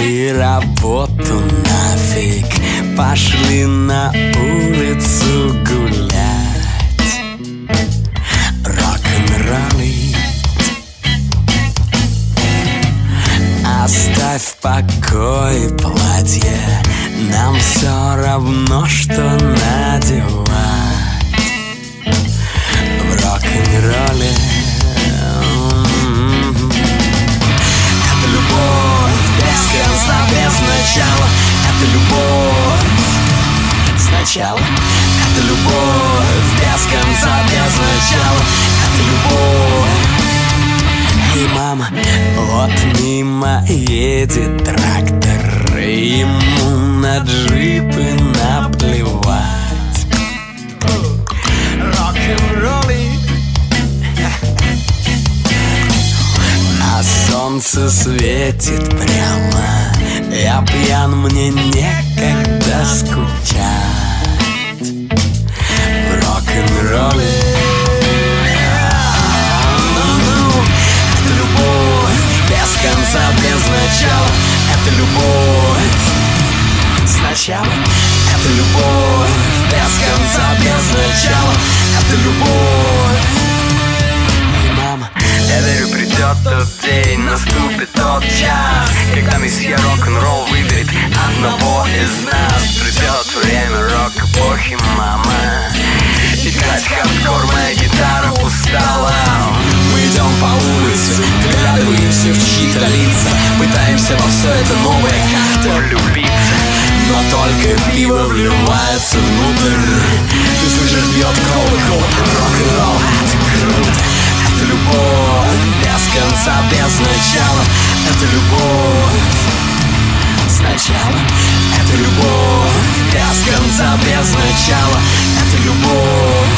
бросили работу нафиг, пошли на улицу гулять, рок-н-роллить. Оставь в покое платье, нам все равно, что надевать. В рок-н-ролле это любовь без конца, без начала. Это любовь сначала. Это любовь без конца, без начала. Это любовь. И мама, вот мимо едет трактор, ему на джипы наплевать. Рок-н-ролли. А солнце светит прямо, я пьян, мне некогда скучать. В рок-н-ролле это любовь без конца, без начала. Это любовь сначала. Это любовь без конца, без начала. Это любовь. И мама, я верю, придет тот день, наступит тот час, когда месье рок-н-ролл выберет одного из нас. Придет время рок-эпохи, мама. Играть хардкор, моя гитара устала. Мы идем по улице, вглядываемся в чьи-то лица, пытаемся во все это новое как-то влюбиться. Но только пиво вливается внутрь. Ты слышишь, бьет колокол, рок-н-ролл, это круто. Это любовь без конца, без начала. Это любовь сначала. Это любовь без конца, без начала. Это любовь.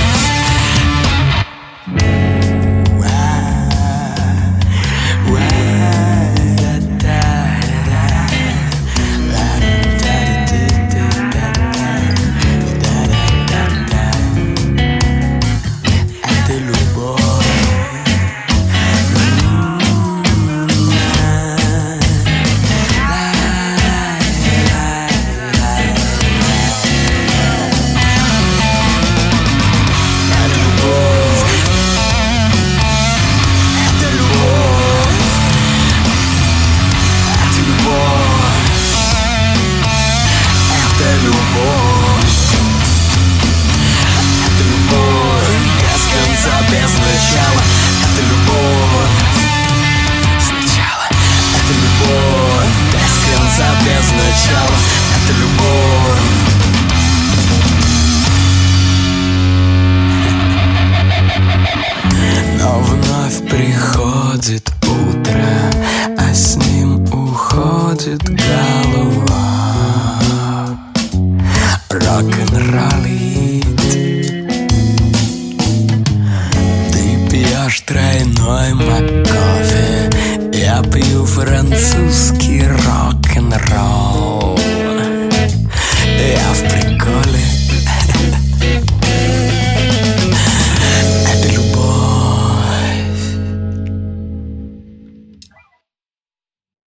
Приходит утро, а с ним уходит голова. Рок-н-роллит. Ты пьешь тройной маккофе, я пью французский рок-н-ролл.